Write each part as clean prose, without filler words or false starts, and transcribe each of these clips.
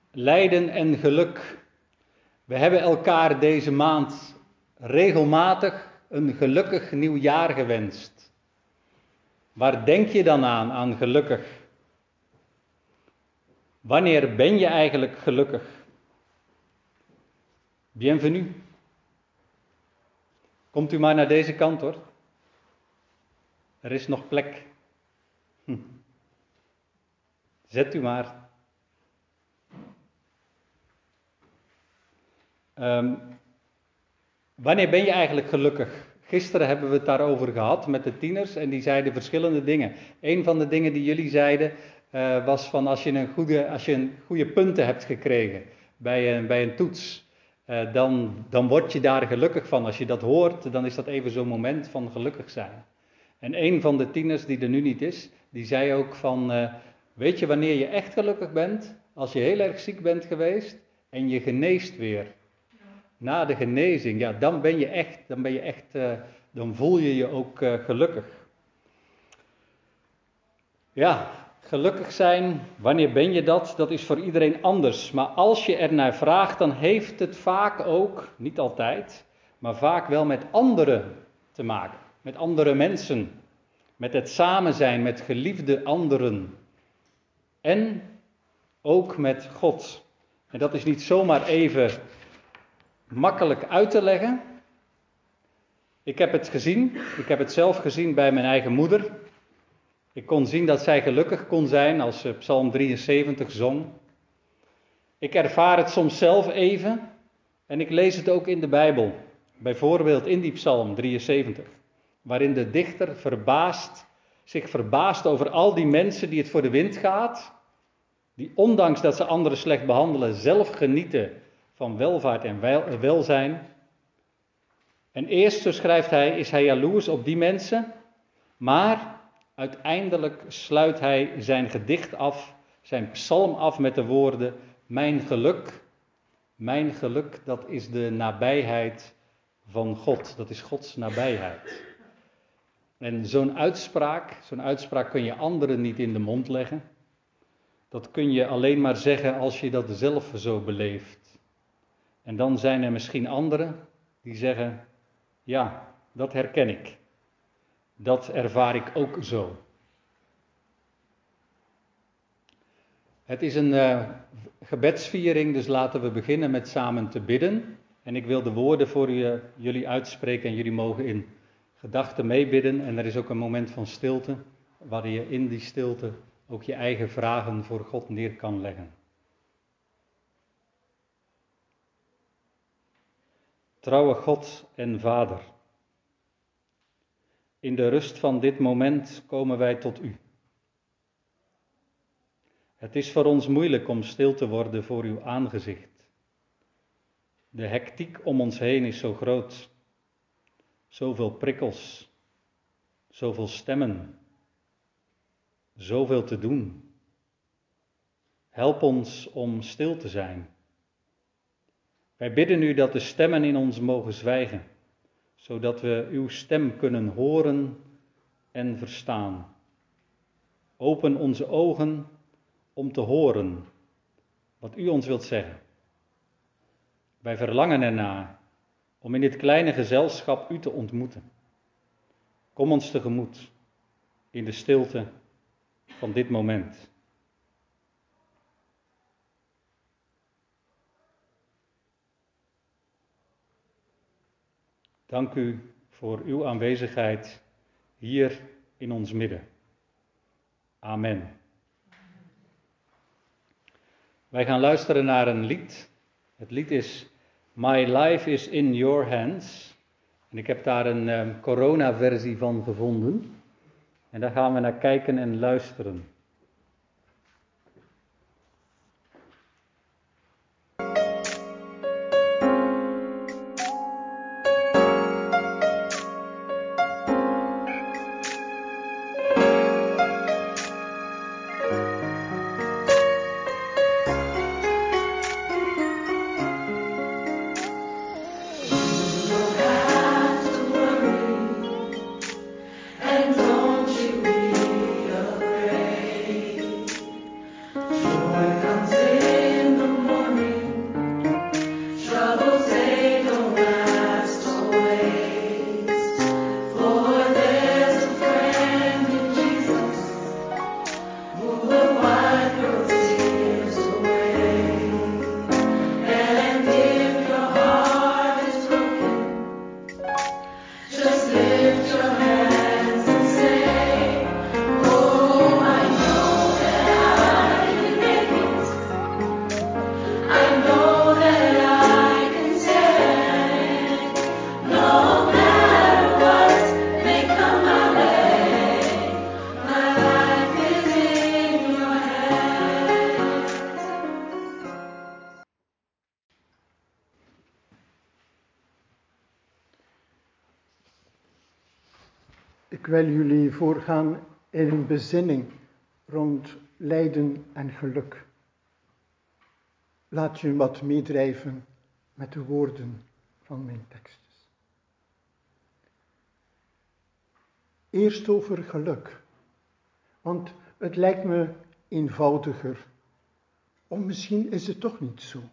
lijden en geluk. We hebben elkaar deze maand regelmatig een gelukkig nieuwjaar gewenst. Waar denk je dan aan gelukkig? Wanneer ben je eigenlijk gelukkig? Bienvenue. Komt u maar naar deze kant hoor. Er is nog plek. Zet u maar. Wanneer ben je eigenlijk gelukkig? Gisteren hebben we het daarover gehad met de tieners en die zeiden verschillende dingen. Een van de dingen die jullie zeiden was van als je een goede punten hebt gekregen bij een toets, dan word je daar gelukkig van. Als je dat hoort, dan is dat even zo'n moment van gelukkig zijn. En een van de tieners die er nu niet is, die zei ook van, weet je wanneer je echt gelukkig bent? Als je heel erg ziek bent geweest en je geneest weer. Na de genezing, ja, dan voel je je ook gelukkig. Ja, gelukkig zijn, wanneer ben je dat? Dat is voor iedereen anders. Maar als je er naar vraagt, dan heeft het vaak ook, niet altijd, maar vaak wel met anderen te maken. Met andere mensen. Met het samen zijn met geliefde anderen. En ook met God. En dat is niet zomaar even makkelijk uit te leggen. Ik heb het gezien. Ik heb het zelf gezien bij mijn eigen moeder. Ik kon zien dat zij gelukkig kon zijn als ze Psalm 73 zong. Ik ervaar het soms zelf even. En ik lees het ook in de Bijbel. Bijvoorbeeld in die Psalm 73. Waarin de dichter zich verbaast over al die mensen die het voor de wind gaat. Die ondanks dat ze anderen slecht behandelen, zelf genieten van welvaart en welzijn. En eerst, zo schrijft hij, is hij jaloers op die mensen. Maar uiteindelijk sluit hij zijn gedicht af, zijn psalm af met de woorden: mijn geluk, dat is de nabijheid van God. Dat is Gods nabijheid. En zo'n uitspraak kun je anderen niet in de mond leggen. Dat kun je alleen maar zeggen als je dat zelf zo beleeft. En dan zijn er misschien anderen die zeggen, ja, dat herken ik. Dat ervaar ik ook zo. Het is een gebedsviering, dus laten we beginnen met samen te bidden. En ik wil de woorden voor jullie uitspreken en jullie mogen in gedachten meebidden. En er is ook een moment van stilte, waar je in die stilte ook je eigen vragen voor God neer kan leggen. Trouwe God en Vader, in de rust van dit moment komen wij tot U. Het is voor ons moeilijk om stil te worden voor uw aangezicht. De hectiek om ons heen is zo groot. Zoveel prikkels, zoveel stemmen, zoveel te doen. Help ons om stil te zijn. Wij bidden u dat de stemmen in ons mogen zwijgen, zodat we uw stem kunnen horen en verstaan. Open onze ogen om te horen wat u ons wilt zeggen. Wij verlangen ernaar om in dit kleine gezelschap u te ontmoeten. Kom ons tegemoet in de stilte van dit moment. Dank u voor uw aanwezigheid hier in ons midden. Amen. Wij gaan luisteren naar een lied. Het lied is My Life is in Your Hands. En ik heb daar een corona-versie van gevonden. En daar gaan we naar kijken en luisteren. And don't you be afraid. Ik wil jullie voorgaan in een bezinning rond lijden en geluk. Laat je wat meedrijven met de woorden van mijn tekst. Eerst over geluk, want het lijkt me eenvoudiger, of misschien is het toch niet zo.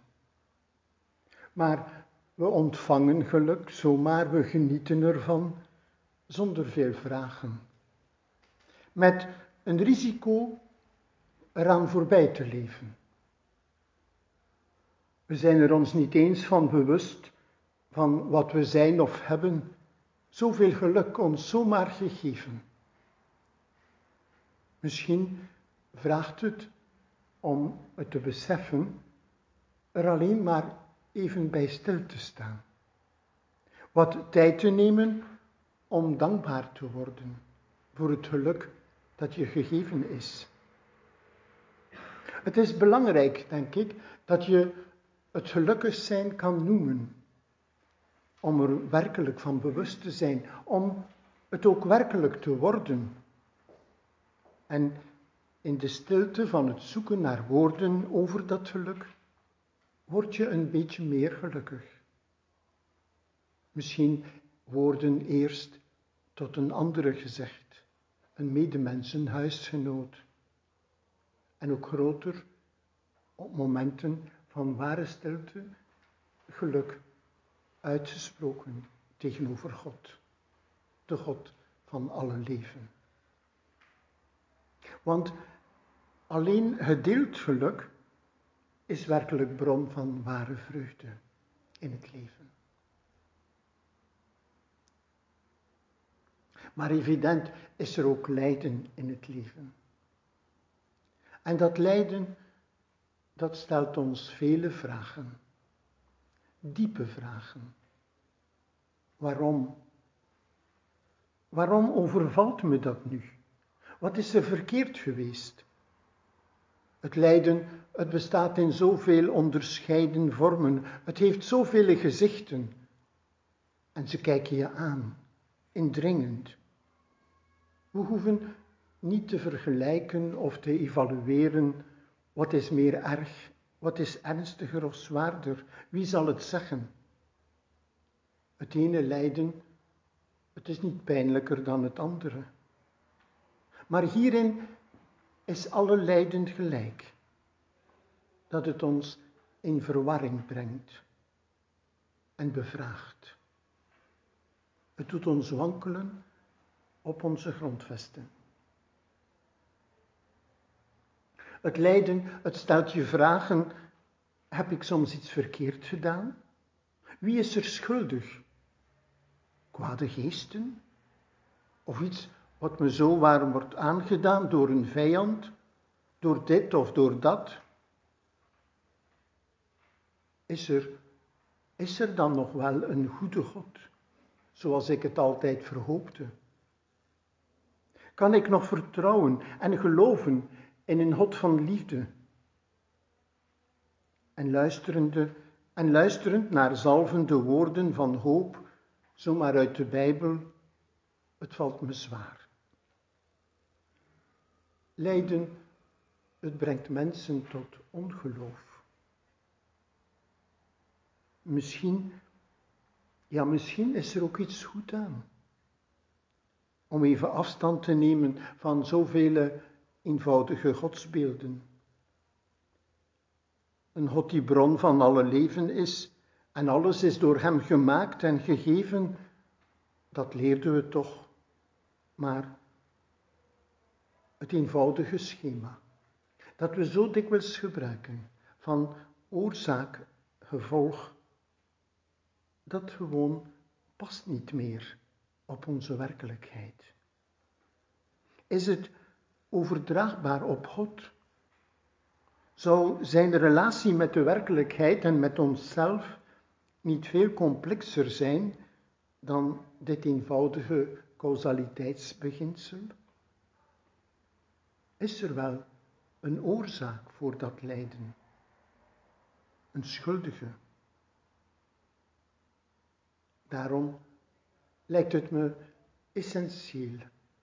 Maar we ontvangen geluk zomaar, we genieten ervan, zonder veel vragen. Met een risico eraan voorbij te leven. We zijn er ons niet eens van bewust van wat we zijn of hebben, zoveel geluk ons zomaar gegeven. Misschien vraagt het om het te beseffen, er alleen maar even bij stil te staan. Wat tijd te nemen om dankbaar te worden voor het geluk dat je gegeven is. Het is belangrijk, denk ik, dat je het gelukkig zijn kan noemen. Om er werkelijk van bewust te zijn, om het ook werkelijk te worden. En in de stilte van het zoeken naar woorden over dat geluk, word je een beetje meer gelukkig. Misschien woorden eerst tot een andere gezegd, een medemens, een huisgenoot. En ook groter op momenten van ware stilte, geluk uitgesproken tegenover God, de God van alle leven. Want alleen gedeeld geluk is werkelijk bron van ware vreugde in het leven. Maar evident is er ook lijden in het leven. En dat lijden, dat stelt ons vele vragen. Diepe vragen. Waarom? Waarom overvalt me dat nu? Wat is er verkeerd geweest? Het lijden, het bestaat in zoveel onderscheiden vormen. Het heeft zoveel gezichten. En ze kijken je aan, indringend. We hoeven niet te vergelijken of te evalueren wat is meer erg, wat is ernstiger of zwaarder. Wie zal het zeggen? Het ene lijden, het is niet pijnlijker dan het andere. Maar hierin is alle lijden gelijk. Dat het ons in verwarring brengt en bevraagt. Het doet ons wankelen op onze grondvesten. Het lijden, het stelt je vragen, heb ik soms iets verkeerd gedaan? Wie is er schuldig? Kwade geesten? Of iets wat me zo warm wordt aangedaan door een vijand, door dit of door dat? Is er dan nog wel een goede God, zoals ik het altijd verhoopte? Kan ik nog vertrouwen en geloven in een God van liefde? En luisterend naar zalvende woorden van hoop, zomaar uit de Bijbel, het valt me zwaar. Lijden, het brengt mensen tot ongeloof. Misschien is er ook iets goed aan. Om even afstand te nemen van zoveel eenvoudige godsbeelden. Een God die bron van alle leven is en alles is door hem gemaakt en gegeven, dat leerden we toch. Maar het eenvoudige schema, dat we zo dikwijls gebruiken, van oorzaak, gevolg, dat gewoon past niet meer op onze werkelijkheid. Is het overdraagbaar op God? Zou zijn relatie met de werkelijkheid en met onszelf niet veel complexer zijn dan dit eenvoudige causaliteitsbeginsel? Is er wel een oorzaak voor dat lijden? Een schuldige? Daarom lijkt het me essentieel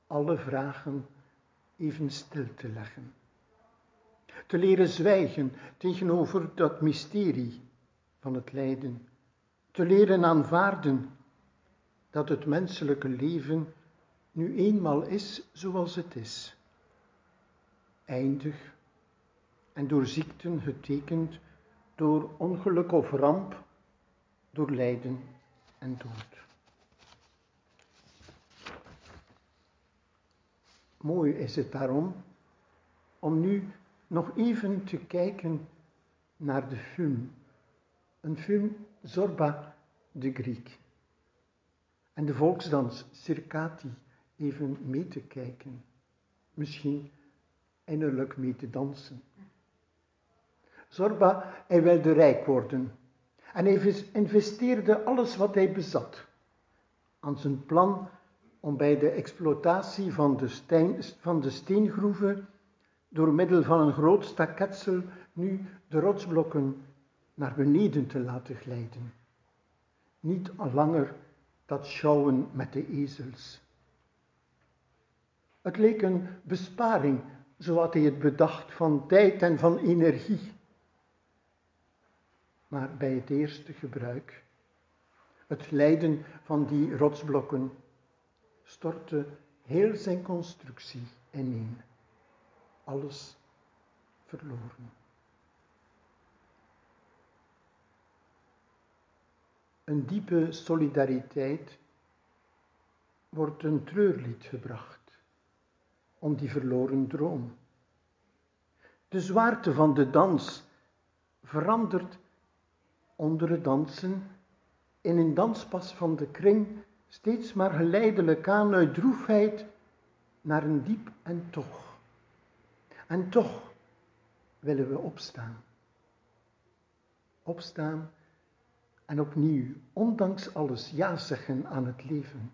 alle vragen even stil te leggen. Te leren zwijgen tegenover dat mysterie van het lijden. Te leren aanvaarden dat het menselijke leven nu eenmaal is zoals het is. Eindig en door ziekten getekend, door ongeluk of ramp, door lijden en dood. Mooi is het daarom om nu nog even te kijken naar de film. Een film Zorba de Griek. En de volksdans Circati even mee te kijken. Misschien innerlijk mee te dansen. Zorba, hij wilde rijk worden. En hij investeerde alles wat hij bezat aan zijn plan om bij de exploitatie van de steengroeven door middel van een groot staketsel nu de rotsblokken naar beneden te laten glijden. Niet langer dat sjouwen met de ezels. Het leek een besparing, zo had hij het bedacht, van tijd en van energie. Maar bij het eerste gebruik, het leiden van die rotsblokken, stortte heel zijn constructie ineen. Alles verloren. Een diepe solidariteit wordt een treurlied gebracht om die verloren droom. De zwaarte van de dans verandert onder het dansen in een danspas van de kring steeds maar geleidelijk aan uit droefheid naar een diep en toch. En toch willen we opstaan. Opstaan en opnieuw, ondanks alles, ja zeggen aan het leven.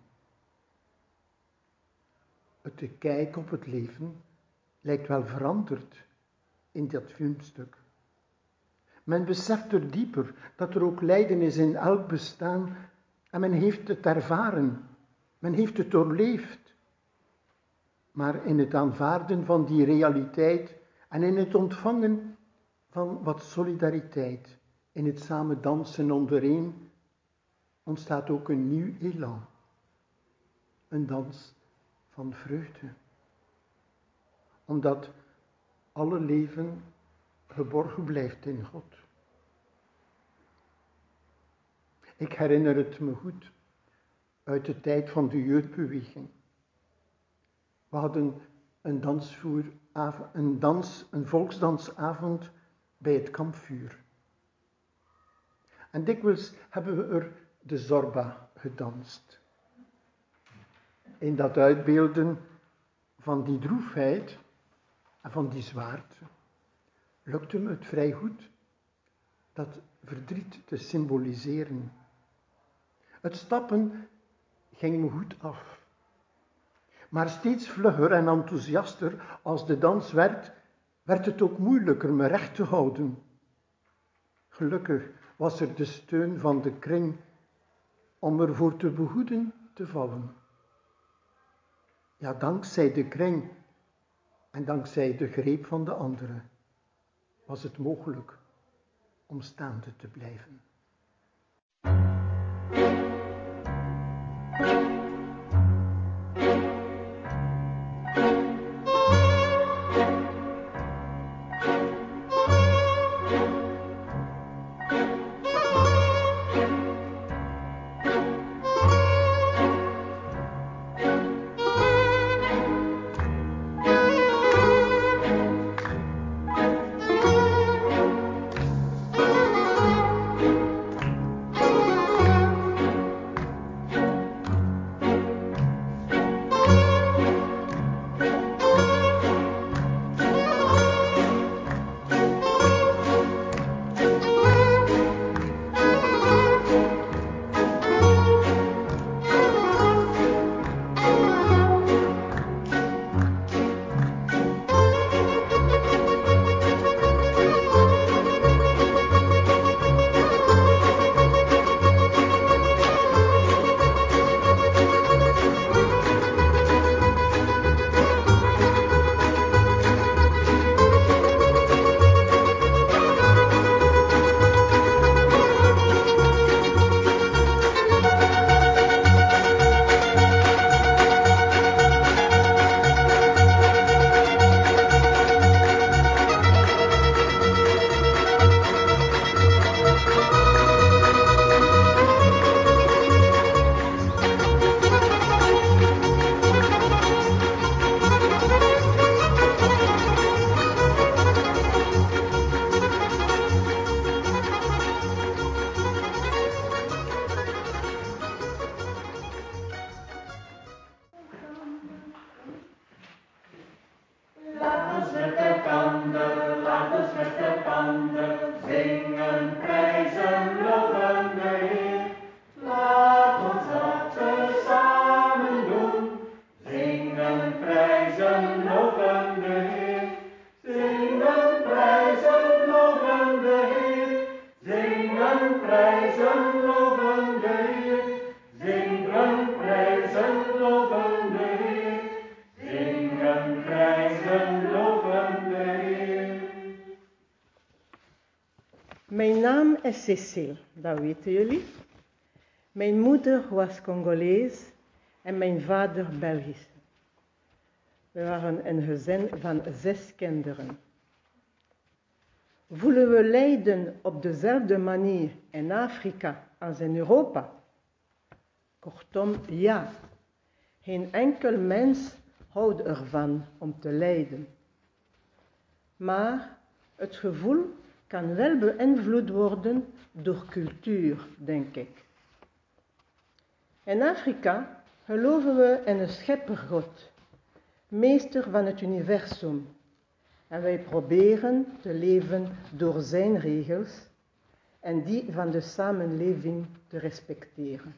De kijk op het leven lijkt wel veranderd in dat filmstuk. Men beseft er dieper dat er ook lijden is in elk bestaan en men heeft het ervaren, men heeft het doorleefd. Maar in het aanvaarden van die realiteit en in het ontvangen van wat solidariteit, in het samen dansen ondereen, ontstaat ook een nieuw elan. Een dans van vreugde. Omdat alle leven geborgen blijft in God. Ik herinner het me goed uit de tijd van de jeugdbeweging. We hadden een volksdansavond bij het kampvuur. En dikwijls hebben we er de Zorba gedanst. In dat uitbeelden van die droefheid en van die zwaarte lukte me het vrij goed dat verdriet te symboliseren. Het stappen ging me goed af. Maar steeds vlugger en enthousiaster als de dans werd het ook moeilijker me recht te houden. Gelukkig was er de steun van de kring om ervoor te behoeden te vallen. Ja, dankzij de kring en dankzij de greep van de anderen was het mogelijk om staande te blijven. Mijn naam is Cécile, dat weten jullie. Mijn moeder was Congolees en mijn vader Belgisch. We waren een gezin van 6 kinderen. Voelen we lijden op dezelfde manier in Afrika als in Europa? Kortom, ja. Geen enkel mens houdt ervan om te lijden. Maar het gevoel kan wel beïnvloed worden door cultuur, denk ik. In Afrika geloven we in een scheppergod, meester van het universum. En wij proberen te leven door zijn regels en die van de samenleving te respecteren.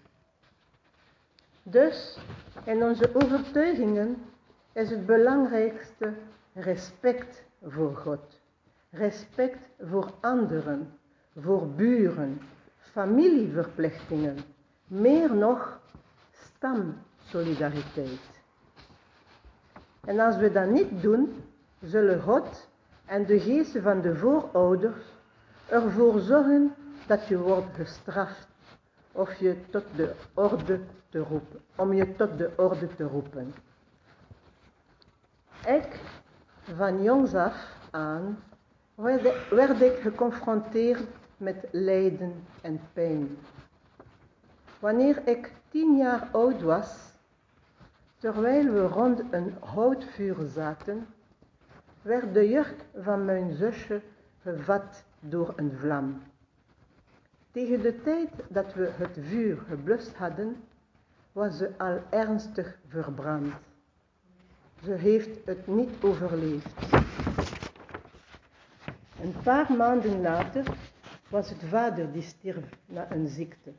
Dus, in onze overtuigingen is het belangrijkste respect voor God. Respect voor anderen, voor buren, familieverplichtingen, meer nog stamsolidariteit. En als we dat niet doen, zullen God en de geesten van de voorouders ervoor zorgen dat je wordt gestraft of je tot de orde te roepen, om je tot de orde te roepen. Ik, van jongs af aan, werd ik geconfronteerd met lijden en pijn. Wanneer ik 10 jaar oud was, terwijl we rond een houtvuur zaten, werd de jurk van mijn zusje gevat door een vlam. Tegen de tijd dat we het vuur geblust hadden, was ze al ernstig verbrand. Ze heeft het niet overleefd. Een paar maanden later was het vader die stierf na een ziekte.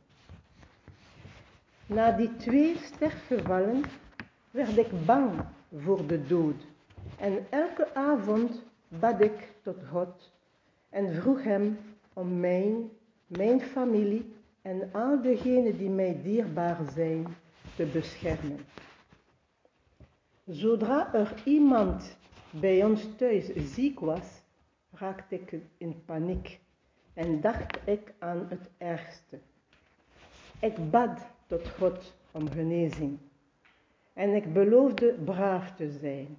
Na die 2 sterfgevallen werd ik bang voor de dood. En elke avond bad ik tot God en vroeg hem om mijn familie en al degenen die mij dierbaar zijn te beschermen. Zodra er iemand bij ons thuis ziek was, raakte ik in paniek en dacht ik aan het ergste. Ik bad tot God om genezing en ik beloofde braaf te zijn.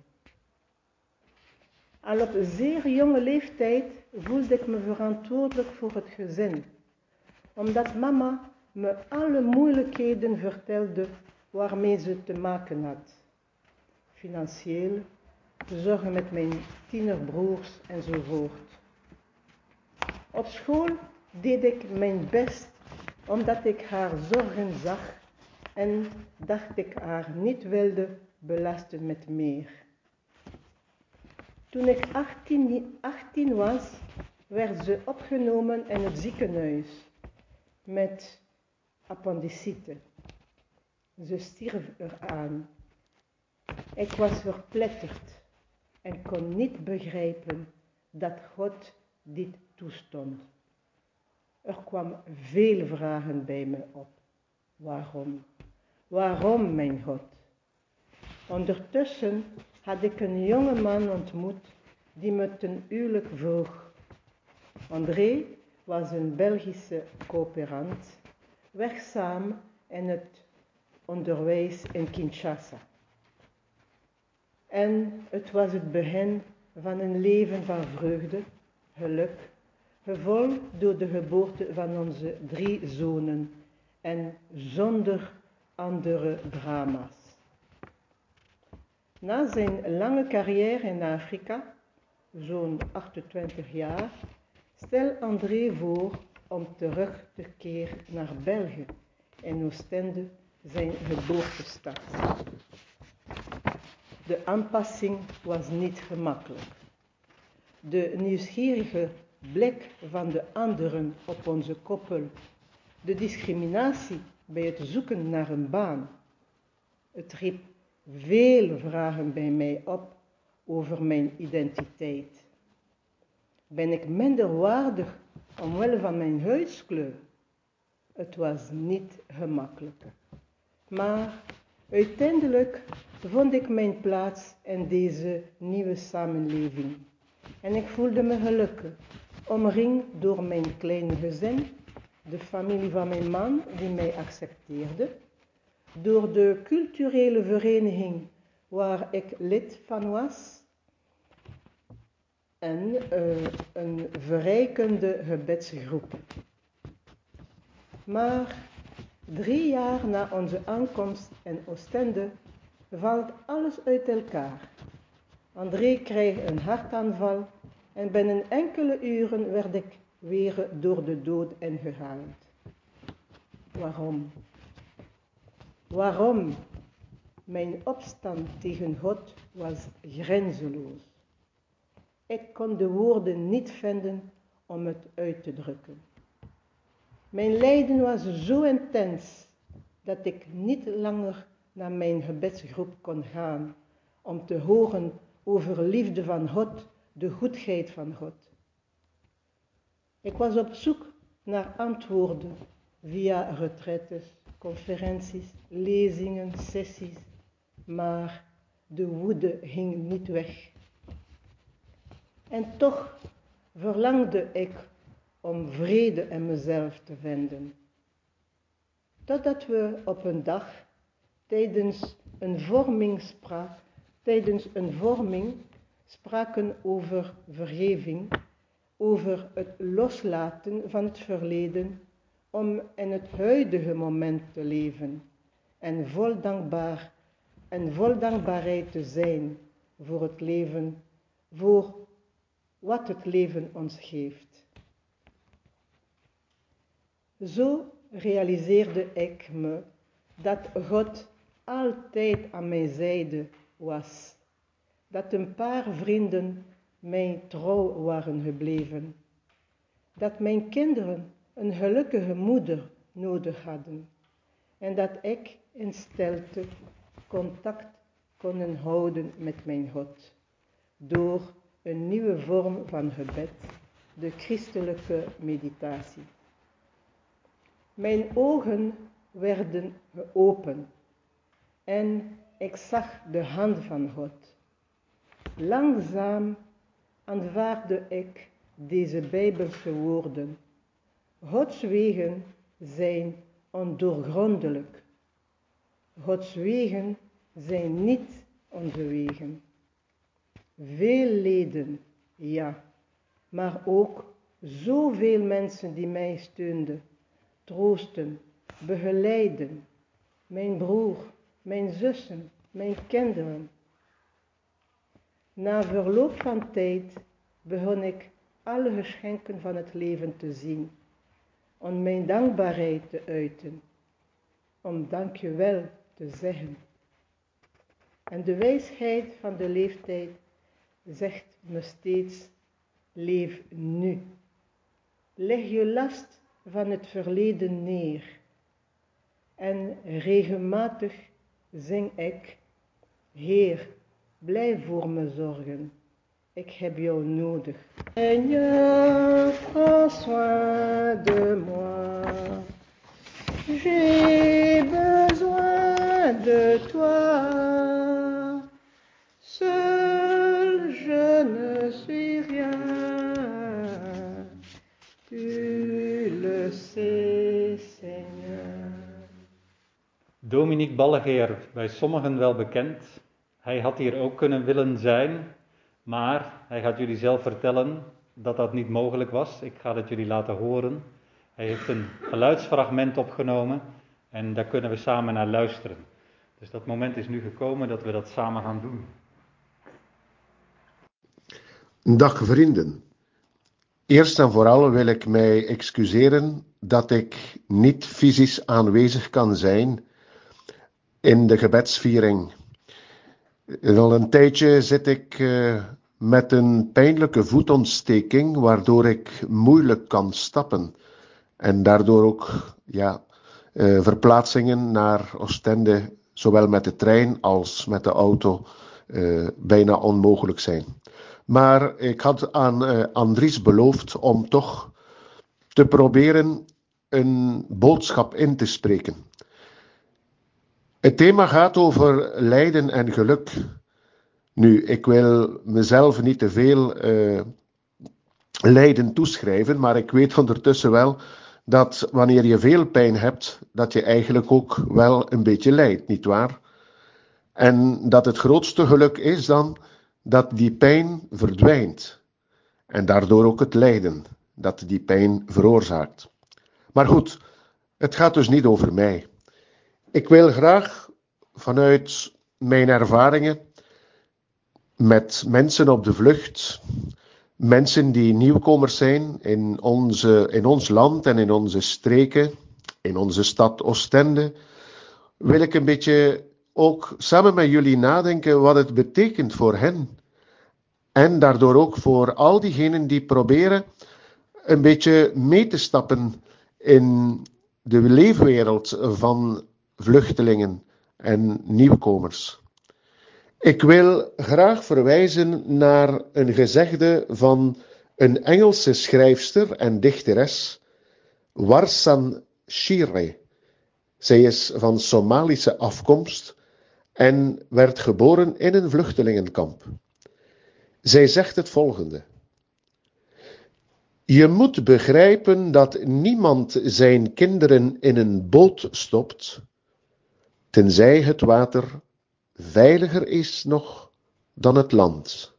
Al op zeer jonge leeftijd voelde ik me verantwoordelijk voor het gezin, omdat mama me alle moeilijkheden vertelde waarmee ze te maken had. Financieel, zorgen met mijn tienerbroers enzovoort. Op school deed ik mijn best omdat ik haar zorgen zag en dacht ik haar niet wilde belasten met meer. Toen ik 18 was, werd ze opgenomen in het ziekenhuis met appendicite. Ze stierf eraan. Ik was verpletterd en kon niet begrijpen dat God dit toestond. Er kwamen veel vragen bij me op. Waarom? Waarom, mijn God? Ondertussen had ik een jonge man ontmoet die me ten huwelijk vroeg. André was een Belgische coöperant, werkzaam in het onderwijs in Kinshasa. En het was het begin van een leven van vreugde, geluk, gevolgd door de geboorte van onze 3 zonen en zonder andere drama's. Na zijn lange carrière in Afrika, zo'n 28 jaar, stel André voor om terug te keren naar België, in Oostende, zijn geboortestad. De aanpassing was niet gemakkelijk. De nieuwsgierige blik van de anderen op onze koppel, de discriminatie bij het zoeken naar een baan. Het riep veel vragen bij mij op over mijn identiteit. Ben ik minderwaardig omwille van mijn huidskleur? Het was niet gemakkelijk. Maar uiteindelijk vond ik mijn plaats in deze nieuwe samenleving. En ik voelde me gelukkig, omringd door mijn kleine gezin, de familie van mijn man die mij accepteerde, door de culturele vereniging waar ik lid van was en een verrijkende gebedsgroep. Maar 3 jaar na onze aankomst in Oostende valt alles uit elkaar. André kreeg een hartaanval en binnen enkele uren werd ik weer door de dood ingehaald. Waarom? Waarom? Mijn opstand tegen God was grenzeloos. Ik kon de woorden niet vinden om het uit te drukken. Mijn lijden was zo intens dat ik niet langer naar mijn gebedsgroep kon gaan om te horen over liefde van God, de goedheid van God. Ik was op zoek naar antwoorden via retraites, conferenties, lezingen, sessies, maar de woede ging niet weg. En toch verlangde ik om vrede in mezelf te vinden. Totdat we op een dag tijdens een vorming spraken over vergeving, over het loslaten van het verleden om in het huidige moment te leven en vol dankbaarheid te zijn voor het leven, voor wat het leven ons geeft. Zo realiseerde ik me dat God altijd aan mijn zijde was, dat een paar vrienden mij trouw waren gebleven, dat mijn kinderen een gelukkige moeder nodig hadden en dat ik in stilte contact kon houden met mijn God door een nieuwe vorm van gebed, de christelijke meditatie. Mijn ogen werden geopend en ik zag de hand van God. Langzaam aanvaardde ik deze Bijbelse woorden. Gods wegen zijn ondoorgrondelijk. Gods wegen zijn niet onze wegen. Veel leden, ja, maar ook zoveel mensen die mij steunden, troosten, begeleiden. Mijn broer, mijn zussen, mijn kinderen. Na verloop van tijd begon ik alle geschenken van het leven te zien, om mijn dankbaarheid te uiten, om dankjewel te zeggen. En de wijsheid van de leeftijd zegt me steeds, leef nu. Leg je last van het verleden neer. En regelmatig zing ik, Heer, blijf voor me zorgen. Ik heb jou nodig. Seigneur, prends soin de moi. J'ai besoin de toi. Seul je ne suis rien. Tu le sais, Seigneur. Dominique Ballegeer, bij sommigen wel bekend. Hij had hier ook kunnen willen zijn, maar hij gaat jullie zelf vertellen dat dat niet mogelijk was. Ik ga het jullie laten horen. Hij heeft een geluidsfragment opgenomen en daar kunnen we samen naar luisteren. Dus dat moment is nu gekomen dat we dat samen gaan doen. Dag vrienden. Eerst en vooral wil ik mij excuseren dat ik niet fysisch aanwezig kan zijn in de gebedsviering. Al een tijdje zit ik met een pijnlijke voetontsteking, waardoor ik moeilijk kan stappen. En daardoor ook verplaatsingen naar Oostende, zowel met de trein als met de auto, bijna onmogelijk zijn. Maar ik had aan Andries beloofd om toch te proberen een boodschap in te spreken. Het thema gaat over lijden en geluk. Nu, ik wil mezelf niet te veel lijden toeschrijven, maar ik weet ondertussen wel dat wanneer je veel pijn hebt, dat je eigenlijk ook wel een beetje lijdt, nietwaar? En dat het grootste geluk is dan dat die pijn verdwijnt. En daardoor ook het lijden dat die pijn veroorzaakt. Maar goed, het gaat dus niet over mij. Ik wil graag vanuit mijn ervaringen met mensen op de vlucht, mensen die nieuwkomers zijn in ons land en in onze streken, in onze stad Oostende, wil ik een beetje ook samen met jullie nadenken wat het betekent voor hen. En daardoor ook voor al diegenen die proberen een beetje mee te stappen in de leefwereld van vluchtelingen en nieuwkomers. Ik wil graag verwijzen naar een gezegde van een Engelse schrijfster en dichteres, Warsan Shire. Zij is van Somalische afkomst en werd geboren in een vluchtelingenkamp. Zij zegt het volgende: je moet begrijpen dat niemand zijn kinderen in een boot stopt, tenzij het water veiliger is nog dan het land.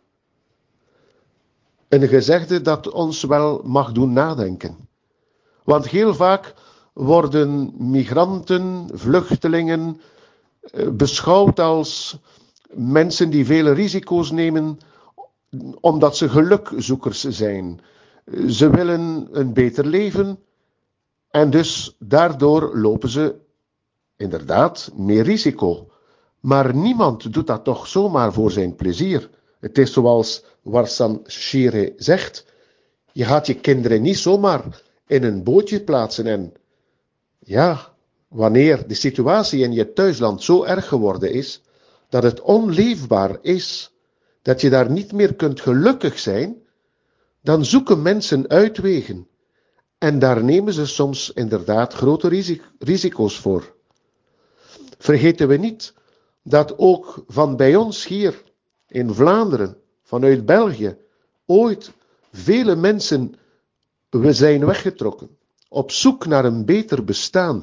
Een gezegde dat ons wel mag doen nadenken. Want heel vaak worden migranten, vluchtelingen beschouwd als mensen die vele risico's nemen omdat ze gelukzoekers zijn. Ze willen een beter leven en dus daardoor lopen ze inderdaad meer risico. Maar niemand doet dat toch zomaar voor zijn plezier. Het is zoals Warsan Shire zegt, je gaat je kinderen niet zomaar in een bootje plaatsen en ja, wanneer de situatie in je thuisland zo erg geworden is, dat het onleefbaar is, dat je daar niet meer kunt gelukkig zijn, dan zoeken mensen uitwegen. En daar nemen ze soms inderdaad grote risico's voor. Vergeten we niet dat ook van bij ons hier in Vlaanderen, vanuit België, ooit vele mensen zijn weggetrokken, op zoek naar een beter bestaan.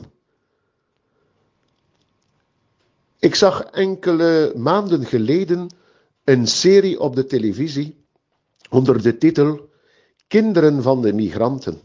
Ik zag enkele maanden geleden een serie op de televisie onder de titel Kinderen van de migranten.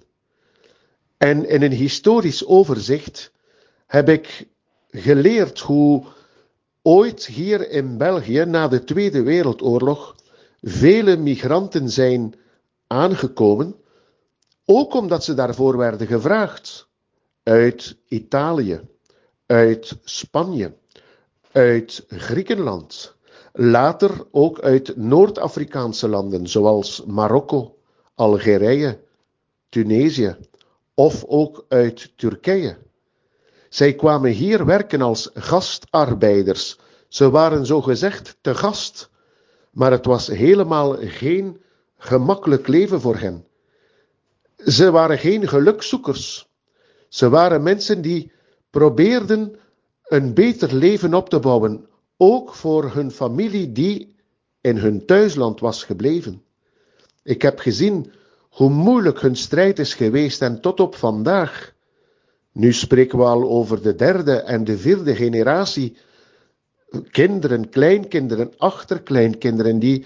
En in een historisch overzicht heb ik geleerd hoe ooit hier in België na de Tweede Wereldoorlog vele migranten zijn aangekomen, ook omdat ze daarvoor werden gevraagd. Uit Italië, uit Spanje, uit Griekenland, later ook uit Noord-Afrikaanse landen zoals Marokko, Algerije, Tunesië of ook uit Turkije. Zij kwamen hier werken als gastarbeiders. Ze waren zogezegd te gast, maar het was helemaal geen gemakkelijk leven voor hen. Ze waren geen gelukzoekers. Ze waren mensen die probeerden een beter leven op te bouwen, ook voor hun familie die in hun thuisland was gebleven. Ik heb gezien hoe moeilijk hun strijd is geweest en tot op vandaag. Nu spreken we al over de derde en de vierde generatie. Kinderen, kleinkinderen, achterkleinkinderen die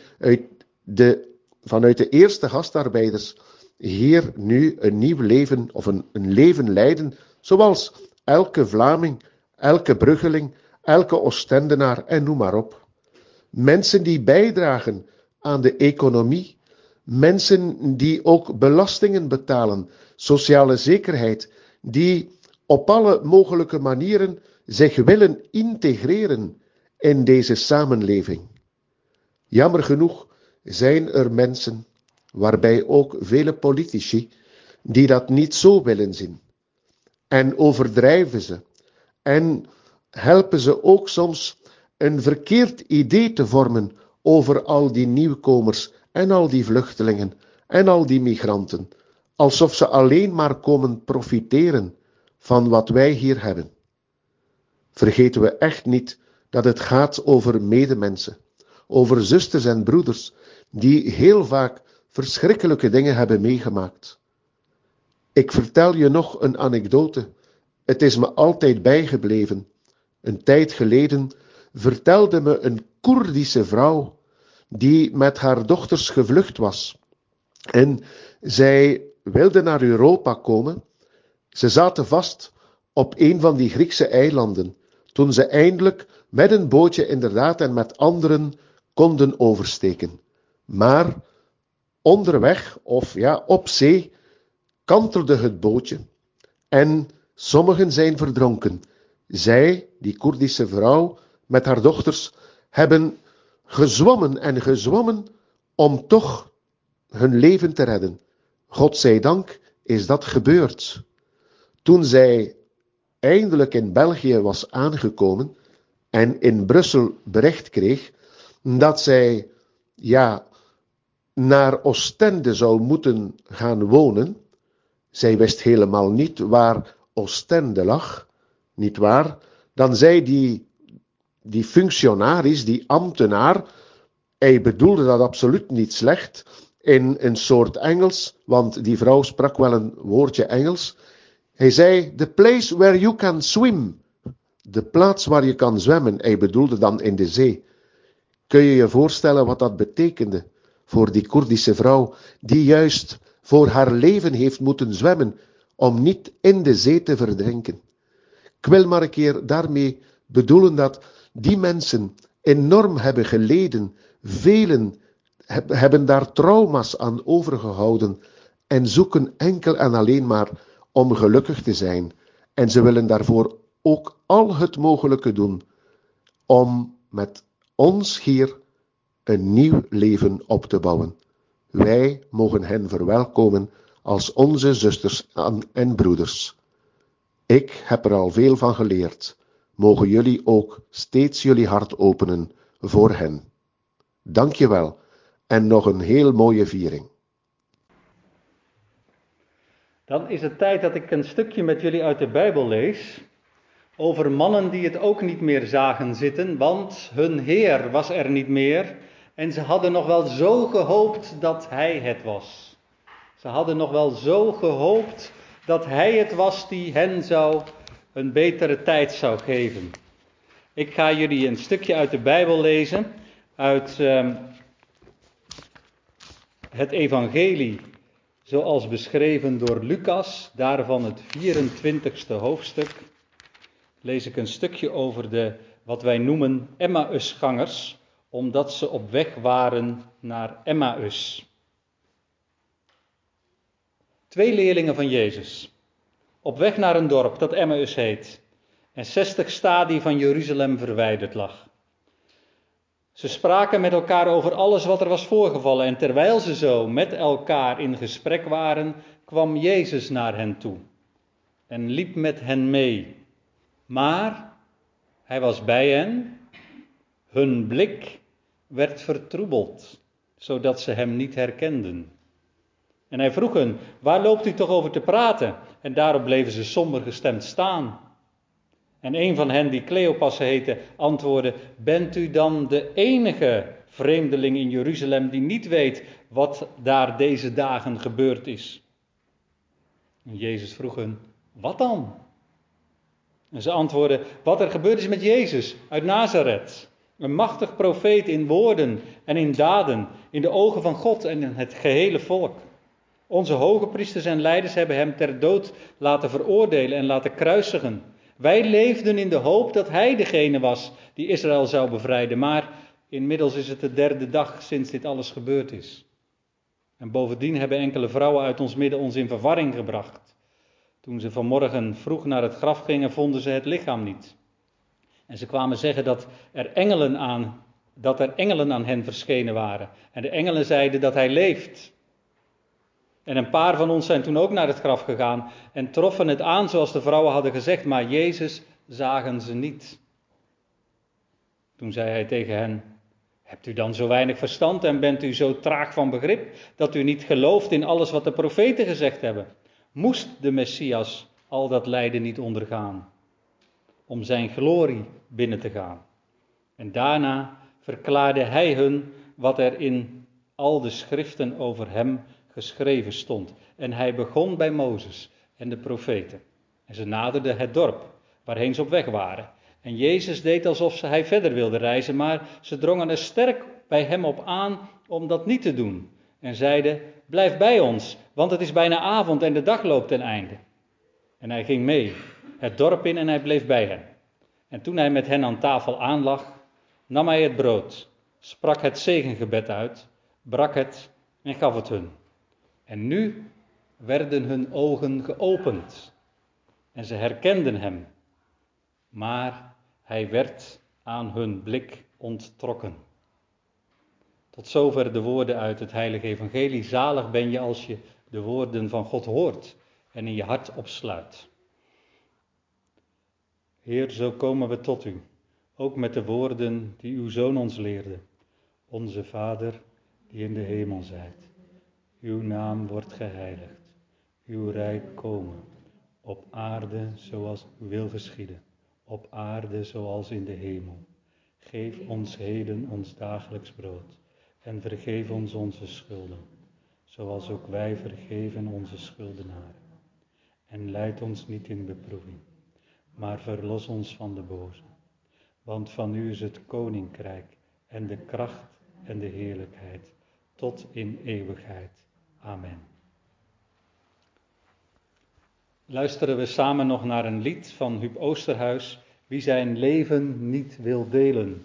vanuit de eerste gastarbeiders hier nu een nieuw leven of een leven leiden, zoals elke Vlaming, elke Bruggeling, elke Oostendenaar en noem maar op. Mensen die bijdragen aan de economie, mensen die ook belastingen betalen, sociale zekerheid, die op alle mogelijke manieren zich willen integreren in deze samenleving. Jammer genoeg zijn er mensen, waarbij ook vele politici, die dat niet zo willen zien. En overdrijven ze. En helpen ze ook soms een verkeerd idee te vormen over al die nieuwkomers en al die vluchtelingen en al die migranten. Alsof ze alleen maar komen profiteren van wat wij hier hebben. Vergeten we echt niet dat het gaat over medemensen, over zusters en broeders, die heel vaak verschrikkelijke dingen hebben meegemaakt. Ik vertel je nog een anekdote. Het is me altijd bijgebleven. Een tijd geleden vertelde me een Koerdische vrouw die met haar dochters gevlucht was. En zij wilde naar Europa komen. Ze zaten vast op een van die Griekse eilanden, toen ze eindelijk met een bootje inderdaad en met anderen konden oversteken. Maar onderweg, of ja, op zee, kantelde het bootje en sommigen zijn verdronken. Zij, die Koerdische vrouw, met haar dochters, hebben gezwommen en gezwommen om toch hun leven te redden. Godzijdank is dat gebeurd. Toen zij eindelijk in België was aangekomen en in Brussel bericht kreeg dat zij, naar Oostende zou moeten gaan wonen. Zij wist helemaal niet waar Oostende lag, niet waar? Dan zei die functionaris, die ambtenaar, hij bedoelde dat absoluut niet slecht, in een soort Engels, want die vrouw sprak wel een woordje Engels. Hij zei, the place where you can swim. De plaats waar je kan zwemmen. Hij bedoelde dan in de zee. Kun je je voorstellen wat dat betekende voor die Koerdische vrouw, die juist voor haar leven heeft moeten zwemmen, om niet in de zee te verdrinken. Ik wil maar een keer daarmee bedoelen dat die mensen enorm hebben geleden. Velen hebben daar trauma's aan overgehouden en zoeken enkel en alleen maar om gelukkig te zijn. En ze willen daarvoor ook al het mogelijke doen om met ons hier een nieuw leven op te bouwen. Wij mogen hen verwelkomen als onze zusters en broeders. Ik heb er al veel van geleerd. Mogen jullie ook steeds jullie hart openen voor hen. Dank je wel en nog een heel mooie viering. Dan is het tijd dat ik een stukje met jullie uit de Bijbel lees. Over mannen die het ook niet meer zagen zitten, want hun Heer was er niet meer. En ze hadden nog wel zo gehoopt dat Hij het was. Ze hadden nog wel zo gehoopt dat Hij het was die hen een betere tijd zou geven. Ik ga jullie een stukje uit de Bijbel lezen, uit het evangelie zoals beschreven door Lucas, daarvan het 24ste hoofdstuk. Lees ik een stukje over wat wij noemen Emmausgangers, omdat ze op weg waren naar Emmaus. 2 leerlingen van Jezus, op weg naar een dorp dat Emmaus heet en 60 stadie van Jeruzalem verwijderd lag. Ze spraken met elkaar over alles wat er was voorgevallen en terwijl ze zo met elkaar in gesprek waren, kwam Jezus naar hen toe en liep met hen mee. Maar hij was bij hen, hun blik werd vertroebeld, zodat ze hem niet herkenden. En hij vroeg hen, waar loopt u toch over te praten? En daarop bleven ze somber gestemd staan. En een van hen, die Cleopas heette, antwoordde, bent u dan de enige vreemdeling in Jeruzalem die niet weet wat daar deze dagen gebeurd is? En Jezus vroeg hen, wat dan? En ze antwoordden, wat er gebeurd is met Jezus uit Nazareth. Een machtig profeet in woorden en in daden, in de ogen van God en in het gehele volk. Onze hoge priesters en leiders hebben hem ter dood laten veroordelen en laten kruisigen. Wij leefden in de hoop dat hij degene was die Israël zou bevrijden. Maar inmiddels is het de 3e dag sinds dit alles gebeurd is. En bovendien hebben enkele vrouwen uit ons midden ons in verwarring gebracht. Toen ze vanmorgen vroeg naar het graf gingen, vonden ze het lichaam niet. En ze kwamen zeggen dat er engelen aan hen verschenen waren. En de engelen zeiden dat hij leeft. En een paar van ons zijn toen ook naar het graf gegaan en troffen het aan zoals de vrouwen hadden gezegd, maar Jezus zagen ze niet. Toen zei hij tegen hen, hebt u dan zo weinig verstand en bent u zo traag van begrip dat u niet gelooft in alles wat de profeten gezegd hebben? Moest de Messias al dat lijden niet ondergaan, om zijn glorie binnen te gaan? En daarna verklaarde hij hun wat er in al de schriften over hem geschreven stond. En hij begon bij Mozes en de profeten. En ze naderden het dorp, waarheen ze op weg waren. En Jezus deed alsof hij verder wilde reizen, maar ze drongen er sterk bij hem op aan om dat niet te doen. En zeiden, blijf bij ons, want het is bijna avond en de dag loopt ten einde. En hij ging mee, het dorp in en hij bleef bij hen. En toen hij met hen aan tafel aanlag, nam hij het brood, sprak het zegengebed uit, brak het en gaf het hun. En nu werden hun ogen geopend en ze herkenden hem. Maar hij werd aan hun blik onttrokken. Tot zover de woorden uit het heilige evangelie. Zalig ben je als je de woorden van God hoort en in je hart opsluit. Heer, zo komen we tot u, ook met de woorden die uw Zoon ons leerde. Onze Vader, die in de hemel zijt. Uw naam wordt geheiligd. Uw rijk komen. Op aarde zoals uw wil geschieden. Op aarde zoals in de hemel. Geef ons heden ons dagelijks brood. En vergeef ons onze schulden. Zoals ook wij vergeven onze schuldenaren. En leid ons niet in beproeving. Maar verlos ons van de boze. Want van u is het koninkrijk en de kracht en de heerlijkheid tot in eeuwigheid. Amen. Luisteren we samen nog naar een lied van Huub Oosterhuis, Wie zijn leven niet wil delen.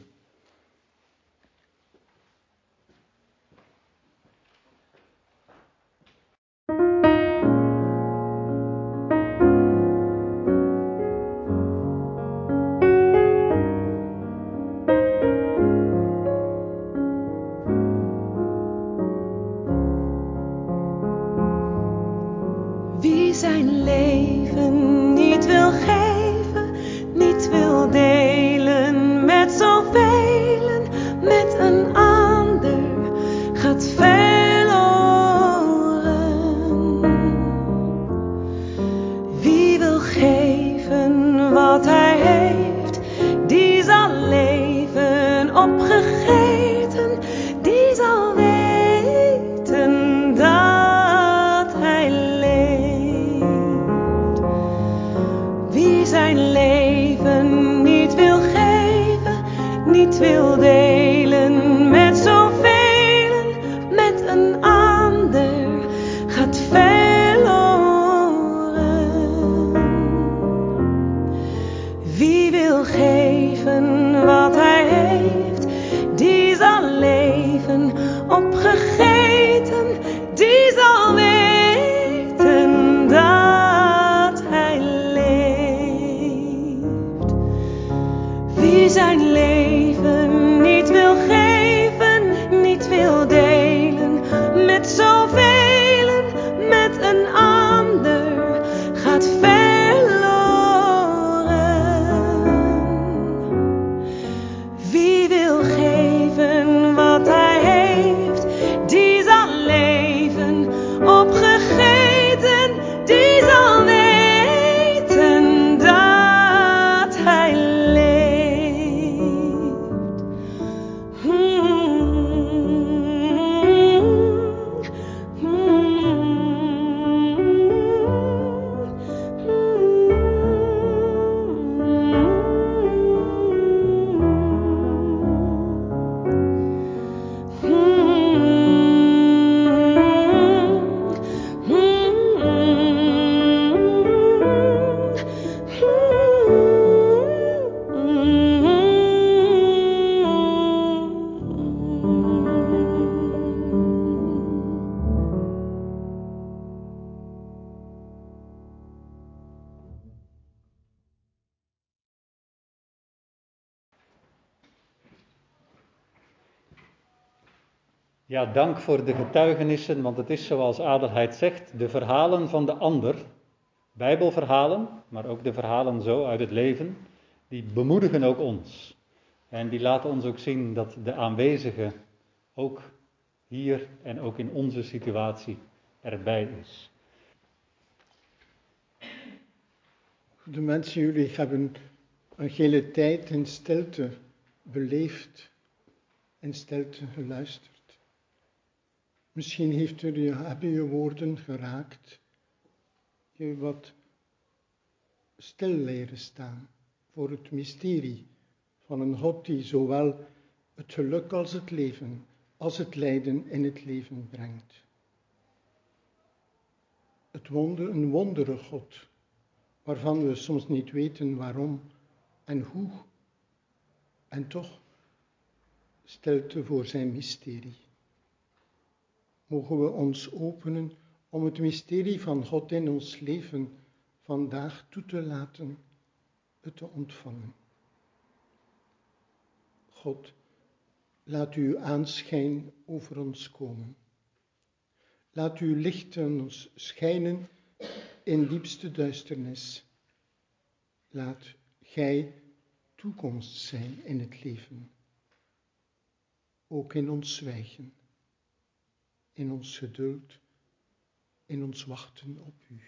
Wie zijn leven niet wil geven, niet wil delen met zoveel, met een ander, gaat verloren. Wie wil geven wat hij heeft, die zal leven opgegeten, die zal weten dat hij leeft. Wie zijn leven niet wil geven, niet wil delen met zoveel, met een ander, gaat verloren. Wie wil geven wat hij heeft, die zal leven opgegeten, die zal weten dat hij leeft. Wie zijn leven niet wil geven, niet wil delen met zoveel, met een ander, gaat verloren. Wie wil geven wat hij heeft, die zal leven opgegeten, die zal weten dat hij leeft. Ja, dank voor de getuigenissen, want het is zoals Adelheid zegt, de verhalen van de ander, Bijbelverhalen, maar ook de verhalen zo uit het leven, die bemoedigen ook ons. En die laten ons ook zien dat de aanwezige ook hier en ook in onze situatie erbij is. De mensen, jullie hebben een hele tijd in stilte beleefd, in stilte geluisterd. Misschien hebben je woorden geraakt, je wat stil leren staan voor het mysterie van een God die zowel het geluk als het leven, als het lijden in het leven brengt. Een wondere God, waarvan we soms niet weten waarom en hoe, en toch stilte voor zijn mysterie. Mogen we ons openen om het mysterie van God in ons leven vandaag toe te laten, het te ontvangen. God, laat uw aanschijn over ons komen. Laat uw licht in ons schijnen in diepste duisternis. Laat gij toekomst zijn in het leven, ook in ons zwijgen, in ons geduld, in ons wachten op u.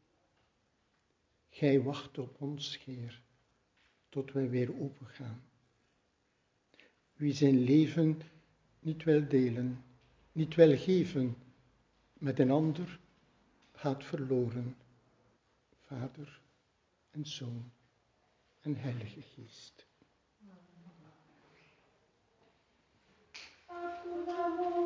Gij wacht op ons, Heer, tot wij weer opengaan. Wie zijn leven niet wil delen, niet wil geven met een ander, gaat verloren. Vader en Zoon en Heilige Geest. Amen.